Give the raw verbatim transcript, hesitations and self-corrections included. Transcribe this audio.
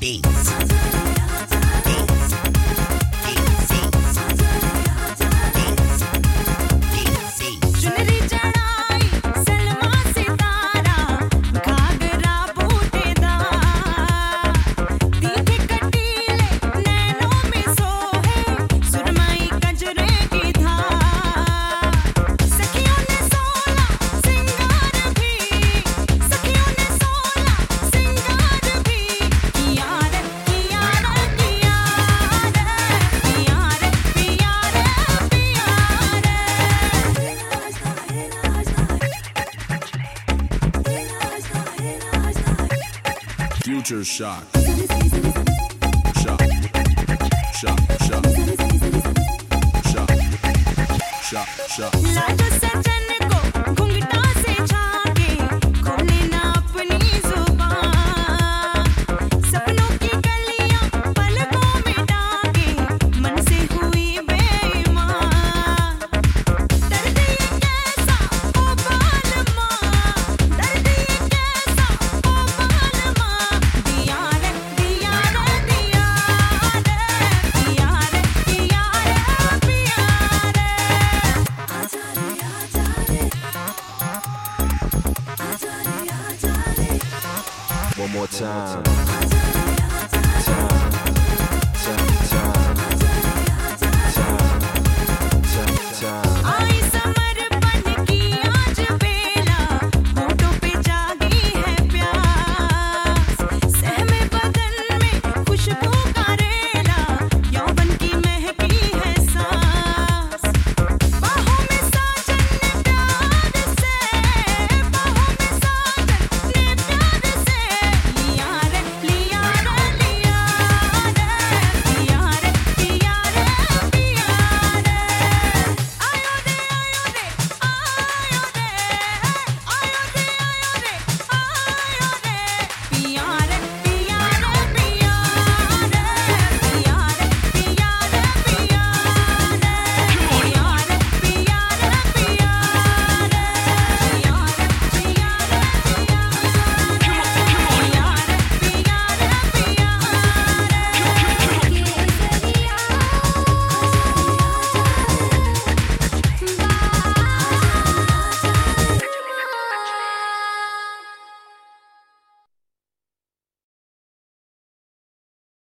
Future shock. Shock. Shock. Shock. Shock. Shock. Shock. Lajo सजन को घुंघटा से झांके खोले ना अपनी जुबान सपनों की गलियां पलकों में डाके मन से हुई बेईमान दर्द ये कैसा ओ बालमा दर्द ये कैसा ओ बालमा दिया रे दिया रे दिया रे दिया रे दिया रे पिया रे One more time.